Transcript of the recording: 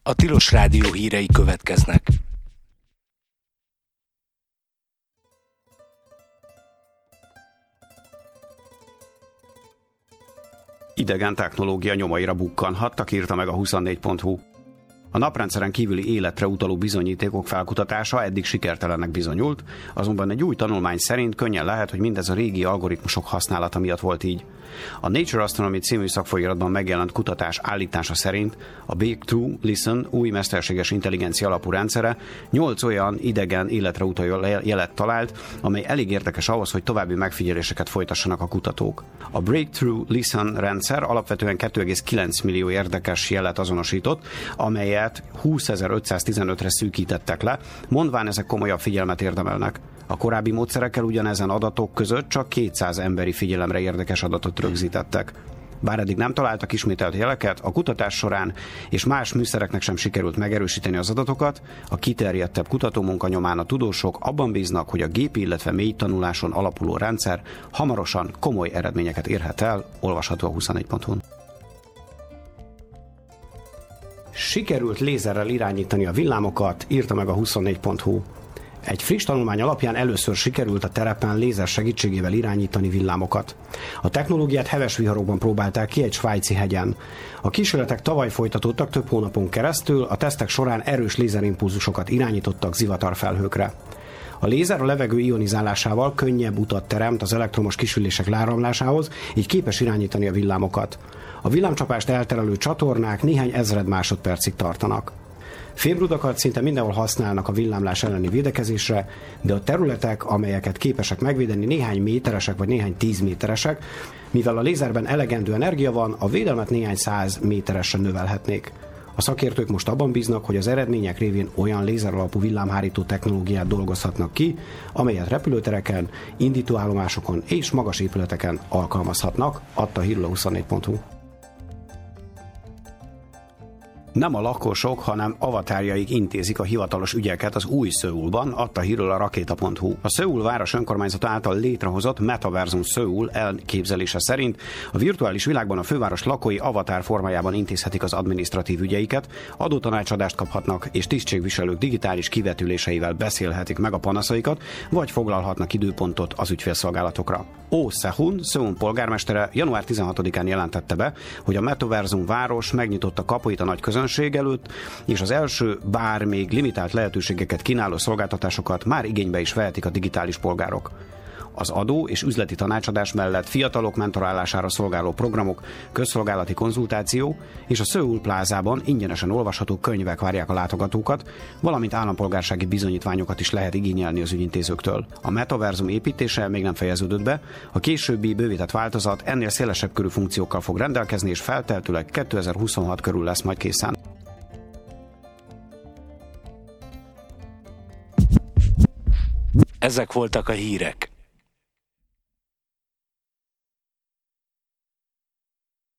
A Tilos Rádió hírei következnek. Idegen technológia nyomaira bukkanhattak, írta meg a 24.hu. A naprendszeren kívüli életre utaló bizonyítékok felkutatása eddig sikertelennek bizonyult, azonban egy új tanulmány szerint könnyen lehet, hogy mindez a régi algoritmusok használata miatt volt így. A Nature Astronomy című szakfolyiratban megjelent kutatás állítása szerint a Breakthrough Listen új mesterséges intelligencia alapú rendszere 8 olyan idegen életre utaló jelet talált, amely elég érdekes ahhoz, hogy további megfigyeléseket folytassanak a kutatók. A Breakthrough Listen rendszer alapvetően 2,9 millió érdekes jelet azonosított, amelyet 20.515-re szűkítettek le, mondván ezek komolyabb figyelmet érdemelnek. A korábbi módszerekkel ugyanezen adatok között csak 200 emberi figyelemre érdekes adatot rögzítettek. Bár eddig nem találtak ismételt jeleket, a kutatás során és más műszereknek sem sikerült megerősíteni az adatokat, a kiterjedtebb kutatómunka nyomán a tudósok abban bíznak, hogy a gépi, illetve mély tanuláson alapuló rendszer hamarosan komoly eredményeket érhet el, olvasható a 24.hu-n. Sikerült lézerrel irányítani a villámokat, írta meg a 24.hu. Egy friss tanulmány alapján először sikerült a terepen lézer segítségével irányítani villámokat. A technológiát heves viharokban próbálták ki egy svájci hegyen. A kísérletek tavaly folytatódtak több hónapon keresztül, a tesztek során erős lézerimpulzusokat irányítottak zivatarfelhőkre. A lézer a levegő ionizálásával könnyebb utat teremt az elektromos kisülések leáramlásához, így képes irányítani a villámokat. A villámcsapást elterelő csatornák néhány ezred másodpercig tartanak. Fémrudakat szinte mindenhol használnak a villámlás elleni védekezésre, de a területek, amelyeket képesek megvédeni, néhány méteresek vagy néhány 10 méteresek, mivel a lézerben elegendő energia van, a védelmet néhány 100 méteresre növelhetnék. A szakértők most abban bíznak, hogy az eredmények révén olyan lézeralapú villámhárító technológiát dolgozhatnak ki, amelyet repülőtereken, indítóállomásokon és magas épületeken alkalmazhatnak, adta hírül a 24.hu. Nem a lakosok, hanem avatárjaik intézik a hivatalos ügyeket az új Szöulban, adta hírül a rakéta.hu. A Szöul város önkormányzata által létrehozott Metaversum Szöul elképzelése szerint a virtuális világban a főváros lakói avatár formájában intézhetik az adminisztratív ügyeiket, adótanácsadást kaphatnak, és tisztségviselők digitális kivetüléseivel beszélhetik meg a panaszaikat, vagy foglalhatnak időpontot az ügyfélszolgálatokra. Oh Se-hun, Szöul polgármestere január 16-án jelentette be, hogy a Metaversum város megnyitotta kapuit a nagy közönség előtt, és az első, bár még limitált lehetőségeket kínáló szolgáltatásokat már igénybe is vehetik a digitális polgárok. Az adó és üzleti tanácsadás mellett fiatalok mentorálására szolgáló programok, közszolgálati konzultáció és a Szöul plázában ingyenesen olvasható könyvek várják a látogatókat, valamint állampolgársági bizonyítványokat is lehet igényelni az ügyintézőktől. A Metaversum építése még nem fejeződött be, a későbbi bővített változat ennél szélesebb körű funkciókkal fog rendelkezni, és feltehetőleg 2026 körül lesz majd készen. Ezek voltak a hírek.